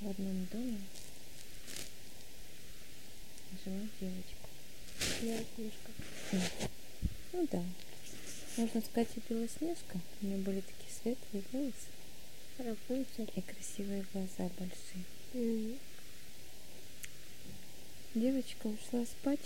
в одном доме жила девочка. Белоснежка. Ну да, можно сказать и Белоснежка. У нее были такие светлые волосы Рапунцель. и красивые глаза большие. М. Девочка ушла спать,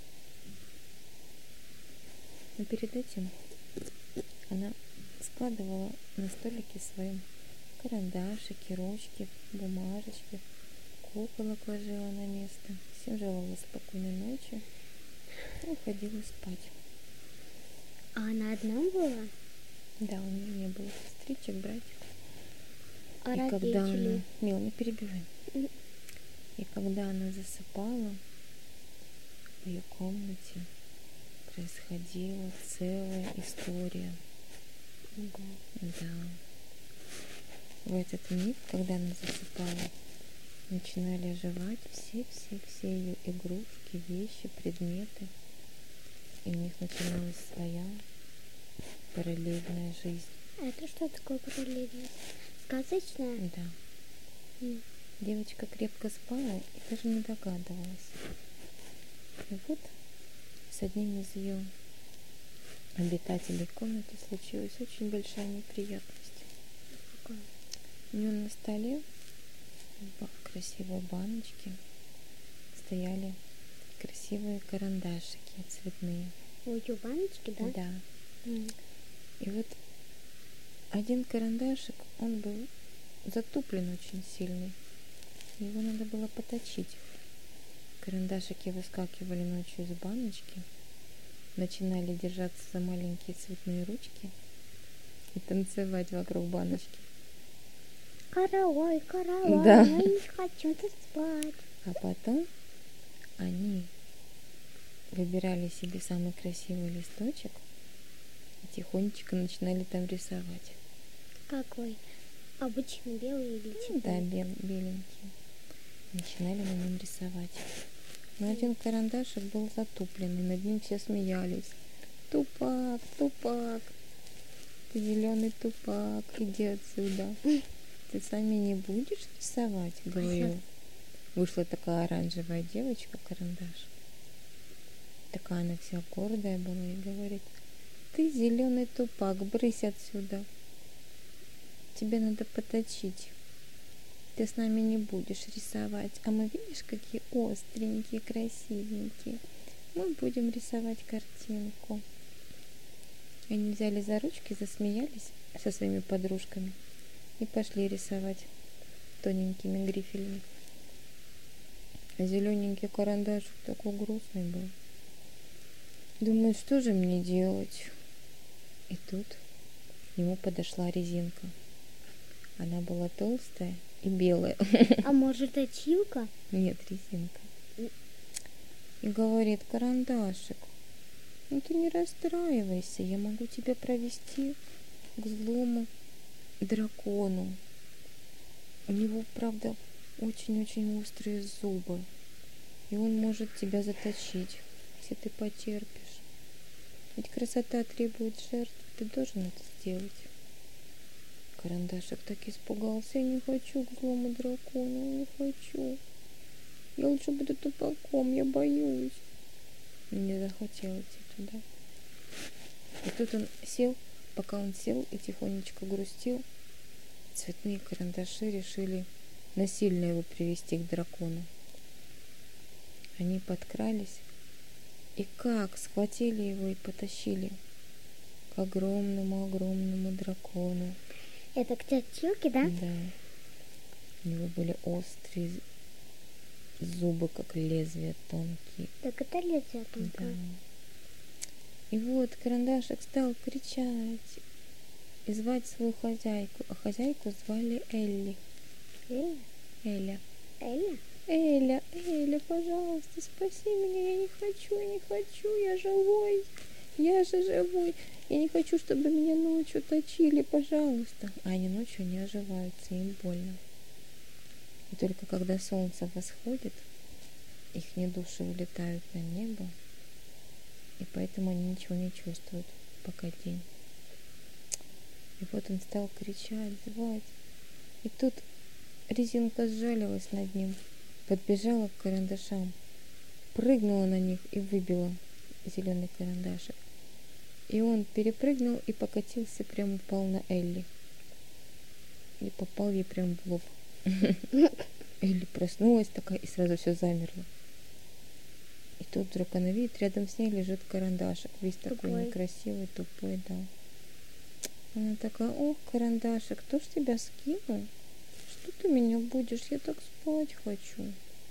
но перед этим она складывала на столике своем карандашики, ручки, бумажечки, куколок ложила на место. Всем желала спокойной ночи и уходила спать. А она одна была? Да, у нее не было сестричек, братьев. А И когда она... родители? Мил, не перебивай. М. И когда она засыпала, в ее комнате происходила целая история. Ого. Да. В этот миг, когда она засыпала, начинали оживать все ее игрушки, вещи, предметы. И у них начиналась своя параллельная жизнь. А это что такое параллельно? Сказочная? Да. М. Девочка крепко спала и даже не догадывалась. И вот с одним из ее обитателей комнаты случилась очень большая неприятность. Какое? У нее на столе в красивой баночке стояли красивые карандашики цветные. У ее баночки, да? Да. М. И вот один карандашик, он был затуплен очень сильный. Его надо было поточить. Карандашики выскакивали ночью из баночки, начинали держаться за маленькие цветные ручки и танцевать вокруг баночки. Каравай, каравай, Да. я не хочу спать. А потом они выбирали себе самый красивый листочек и тихонечко начинали там рисовать. Какой? Обычно белый или Ну да, цветной? беленький. Начинали на нем рисовать. Но один карандашик был затуплен, и над ним все смеялись. Тупак, тупак, ты зеленый тупак, иди отсюда. Ты сами не будешь рисовать, говорил. Вышла такая оранжевая девочка, карандаш. Такая она вся гордая была и говорит: ты зеленый тупак, брысь отсюда. Тебе надо поточить. Ты с нами не будешь рисовать, а мы, видишь, какие остренькие, красивенькие. Мы будем рисовать картинку. Они взяли за ручки, засмеялись со своими подружками и пошли рисовать тоненькими грифелями. А зелененький карандашик такой грустный был. Думаю, что же мне делать? И тут к нему подошла резинка. Она была толстая и белая. А может, точилка? Нет, резинка. И говорит: карандашик, ну ты не расстраивайся, я могу тебя провести к злому дракону. У него, правда, очень-очень острые зубы, и он может тебя заточить, если ты потерпишь. Ведь красота требует жертв, ты должен это сделать. Карандашик так испугался: я не хочу к злому дракону, не хочу. Я лучше буду тупаком, я боюсь. Не захотел идти туда. И тут он сел, пока он сел и тихонечко грустил, цветные карандаши решили насильно его привести к дракону. Они подкрались и как схватили его и потащили к огромному-огромному дракону. Это к точилке, да? Да. У него были острые зубы, как лезвия тонкие. Так это лезвие Да. тонкое. И вот карандашик стал кричать и звать свою хозяйку. А хозяйку звали Элли. Эля? Эля. Эля? Эля, Эля, пожалуйста, спаси меня, я не хочу, я живой, я же живой. Я не хочу, чтобы меня ночью точили, пожалуйста. А они ночью не оживаются, им больно. И только когда солнце восходит, их души улетают на небо, и поэтому они ничего не чувствуют, пока день. И вот он стал кричать, звать. И тут резинка сжалилась над ним, подбежала к карандашам, прыгнула на них и выбила зеленый карандашик. И он перепрыгнул и покатился, прямо упал на Элли. И попал ей прямо в лоб. Элли проснулась такая и сразу все замерло. И тут вдруг она видит, рядом с ней лежит карандашик, весь такой Тупой. некрасивый, тупой, да. Она такая: ох, карандашик, кто ж тебя скинул? Что ты меня будешь? Я так спать хочу.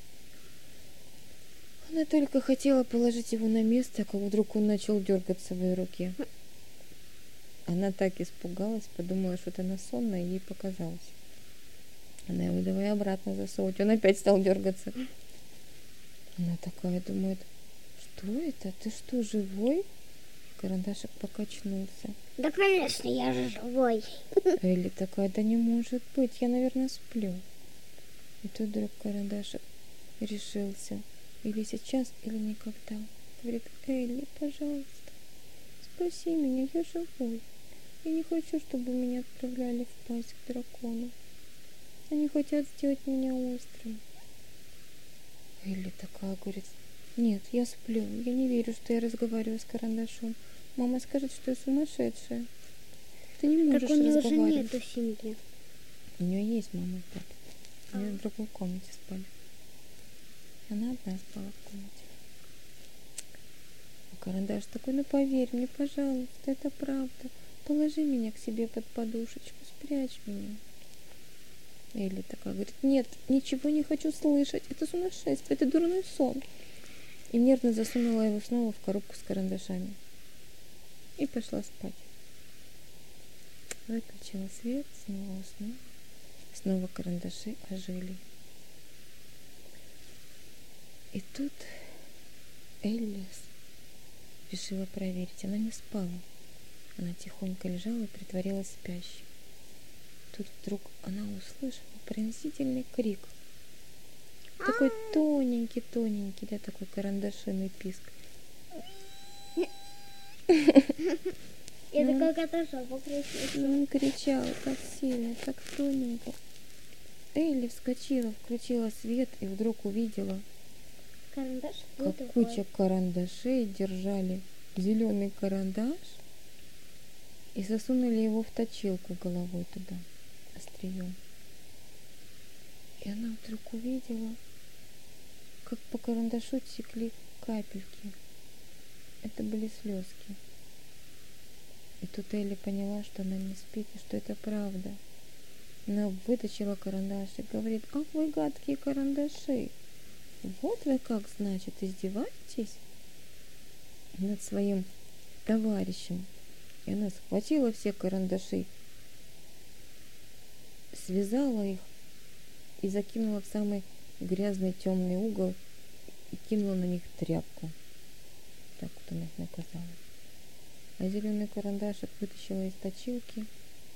Она только хотела положить его на место, как вдруг он начал дергаться в ее руке. Она так испугалась, подумала, что это она сонная, и ей показалось. Она его давай обратно засовывать. Он опять стал дергаться. Она такая думает: что это? Ты что, живой? Карандашик покачнулся. Да, конечно, я же живой. Элли такая: да не может быть, я, наверное, сплю. И тут вдруг карандашик решился. Или сейчас, или никогда. Говорит: Элли, пожалуйста, спаси меня, я живой. Я не хочу, чтобы меня отправляли в пасть к дракону. Они хотят сделать меня острым. Элли такая говорит: нет, я сплю. Я не верю, что я разговариваю с карандашом. Мама скажет, что я сумасшедшая. Ты не можешь Так у нее же разговаривать. нету семьи. У нее есть мама и папа. Они в другой комнате спали. Она одна спала в комнате. А карандаш такой: ну поверь мне, пожалуйста, это правда. Положи меня к себе под подушечку, спрячь меня. Элли такая говорит: нет, ничего не хочу слышать. Это сумасшествие, это дурной сон. И нервно засунула его снова в коробку с карандашами. И пошла спать. Выключила свет, снова уснула. Снова карандаши ожили. И тут Элли решила проверить. Она не спала. Она тихонько лежала и притворилась спящей. Тут вдруг она услышала пронзительный крик. Такой тоненький, да, такой карандашиный писк. Это как это жопа кричит. Он кричал так сильно, так тоненько. Элли вскочила, включила свет и вдруг увидела, Карандаш как куча карандашей держали зеленый карандаш и засунули его в точилку головой туда, острием. И она вдруг увидела, как по карандашу текли капельки. Это были слезки. И тут Элли поняла, что она не спит, и что это правда. Она вытащила карандаш и говорит: ах вы гадкие карандаши! Вот вы как, значит, издеваетесь над своим товарищем. И она схватила все карандаши, связала их и закинула в самый грязный темный угол и кинула на них тряпку. Так вот она их наказала. А зеленый карандашик вытащила из точилки,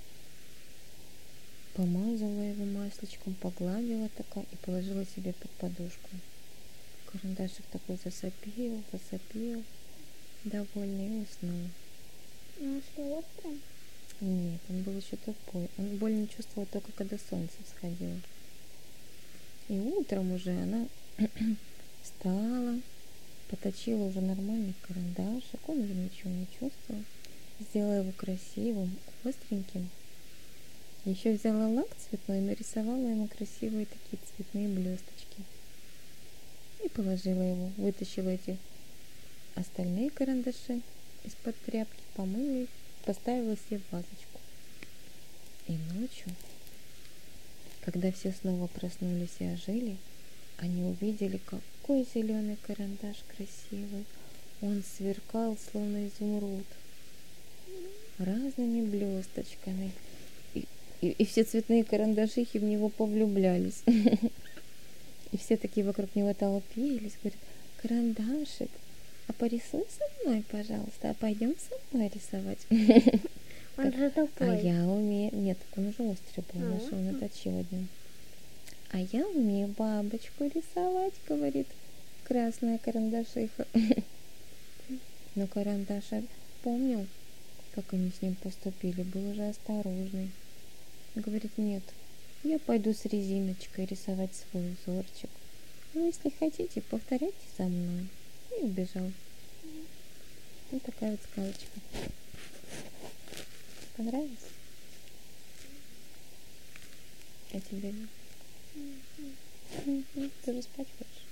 помазала его масличком, погладила такая и положила себе под подушку. Карандашик такой засопел, довольный, и уснул. Ну что, острым? Нет, он был еще тупой. Он боль не чувствовал только когда солнце всходило. И утром уже она встала, поточила уже нормальный карандашик. Он уже ничего не чувствовал. Сделала его красивым, остреньким. Еще взяла лак цветной и нарисовала ему красивые такие цветные блесточки. И положила его, вытащила эти остальные карандаши из-под тряпки, помыла их, поставила все в вазочку. И ночью, когда все снова проснулись и ожили, они увидели, какой зеленый карандаш красивый. Он сверкал, словно изумруд, разными блесточками. И все цветные карандашихи в него повлюблялись. И все такие вокруг него толпились, говорят: карандашик, а порисуй со мной, пожалуйста, а пойдем со мной рисовать. Он же А тупой. я умею... Нет, он уже острый был, нашел, наточил один. А я умею бабочку рисовать, говорит красная карандашиха. Но карандаша помнил, как они с ним поступили, был уже осторожный. Говорит: нет, Я пойду с резиночкой рисовать свой узорчик. А вы, если хотите, повторяйте за мной. И убежал. Вот такая вот сказочка. Понравилось? А тебе? Ты же спать хочешь?